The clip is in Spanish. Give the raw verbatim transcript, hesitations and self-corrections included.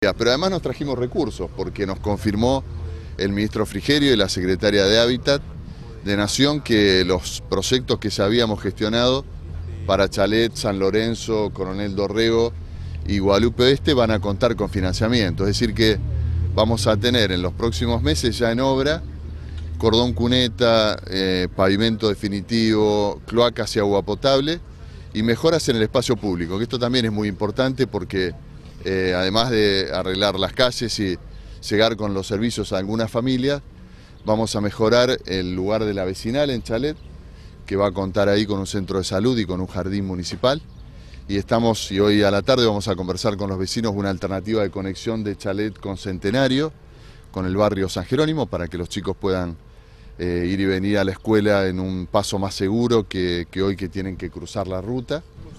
Pero además nos trajimos recursos porque nos confirmó el ministro Frigerio y la secretaria de Hábitat de Nación que los proyectos que ya habíamos gestionado para Chalet, San Lorenzo, Coronel Dorrego y Guadalupe Oeste van a contar con financiamiento. Es decir que vamos a tener en los próximos meses ya en obra cordón cuneta, eh, pavimento definitivo, cloacas y agua potable y mejoras en el espacio público, que esto también es muy importante porque eh, además de arreglar las calles y llegar con los servicios a algunas familias, vamos a mejorar el lugar de la vecinal en Chalet, que va a contar ahí con un centro de salud y con un jardín municipal. Y estamos, y hoy a la tarde vamos a conversar con los vecinos una alternativa de conexión de Chalet con Centenario, con el barrio San Jerónimo, para que los chicos puedan eh, ir y venir a la escuela en un paso más seguro que, que hoy que tienen que cruzar la ruta.